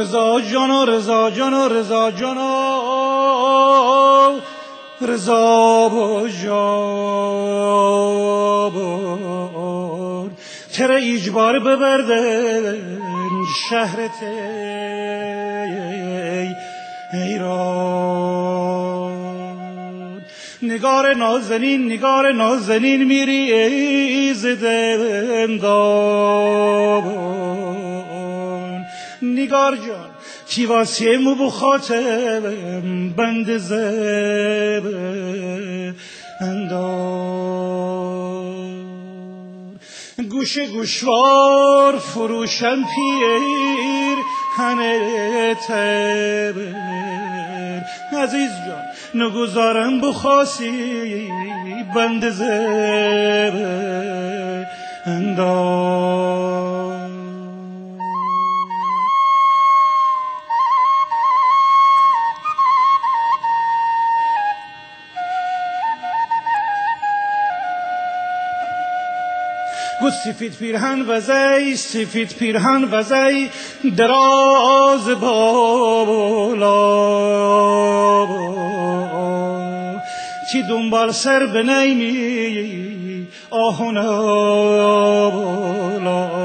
رضا جانا رضا جانا رضا جانا رضا جان ترا اجبار ببردن شهرت ایران نگار نازنین میری ای زندان نگار جان کی واسه مو بخاطر بند زب اندان گوش گوشوار فروشم پیر هنه تبر عزیز جان نگذارم بخواسی بند زب اندان گو سفید پیرهن وزی دراز بالا چی دنبال سر بنیمی آهونا بالا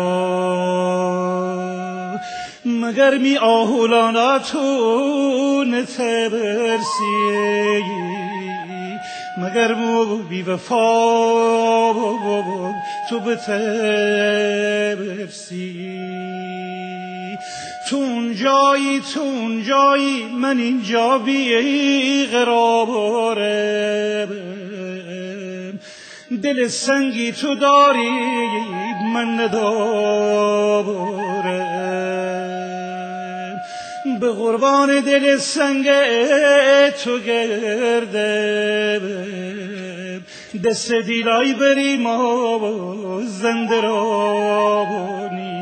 مگر می آهولانا تو نتبرسی مگر مو بی وفا تو بتبرسی تو اون جایی من اینجا بی قرارم دل سنگی تو داری من ندارم به قربان دل سنگ تو گردم دست دیلای بریم و زنده رانی